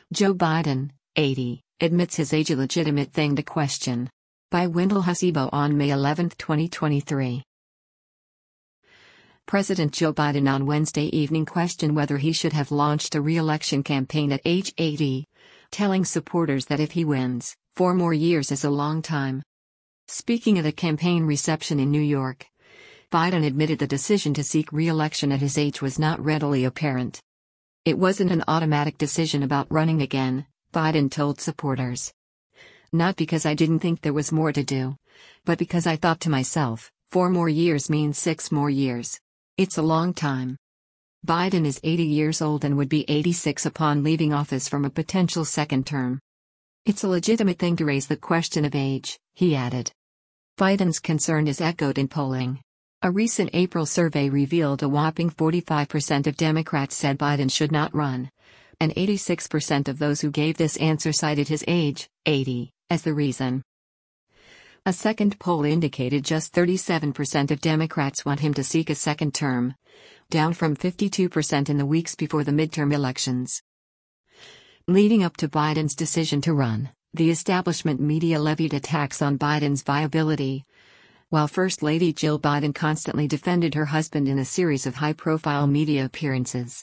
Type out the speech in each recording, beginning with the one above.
Joe Biden, 80, admits his age a legitimate thing to question. By Wendell Husibo on May 11, 2023. President Joe Biden on Wednesday evening questioned whether he should have launched a re-election campaign at age 80, telling supporters that if he wins, 4 more years is a long time. Speaking at a campaign reception in New York, Biden admitted the decision to seek re-election at his age was not readily apparent. It wasn't an automatic decision about running again, Biden told supporters. Not because I didn't think there was more to do, but because I thought to myself, 4 more years means 6 more years. It's a long time. Biden is 80 years old and would be 86 upon leaving office from a potential second term. It's a legitimate thing to raise the question of age, he added. Biden's concern is echoed in polling. A recent April survey revealed a whopping 45% of Democrats said Biden should not run, and 86% of those who gave this answer cited his age, 80, as the reason. A second poll indicated just 37% of Democrats want him to seek a second term, down from 52% in the weeks before the midterm elections. Leading up to Biden's decision to run, the establishment media levied attacks on Biden's viability, while First Lady Jill Biden constantly defended her husband in a series of high-profile media appearances.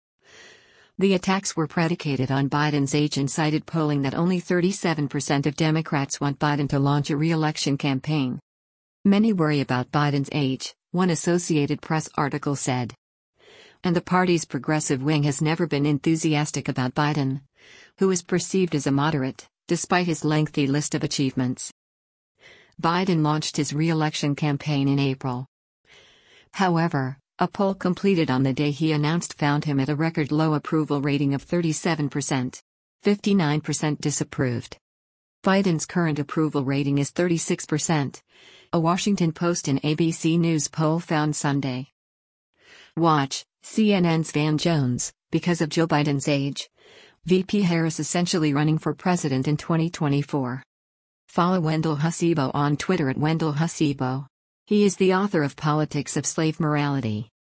The attacks were predicated on Biden's age and cited polling that only 37% of Democrats want Biden to launch a re-election campaign. Many worry about Biden's age, one Associated Press article said. And the party's progressive wing has never been enthusiastic about Biden, who is perceived as a moderate, despite his lengthy list of achievements. Biden launched his re-election campaign in April. However, a poll completed on the day he announced found him at a record low approval rating of 37%. 59% disapproved. Biden's current approval rating is 36%, a Washington Post and ABC News poll found Sunday. Watch, CNN's Van Jones, because of Joe Biden's age. VP Harris essentially running for president in 2024. Follow Wendell Husibo on Twitter at Wendell Husibo. He is the author of Politics of Slave Morality.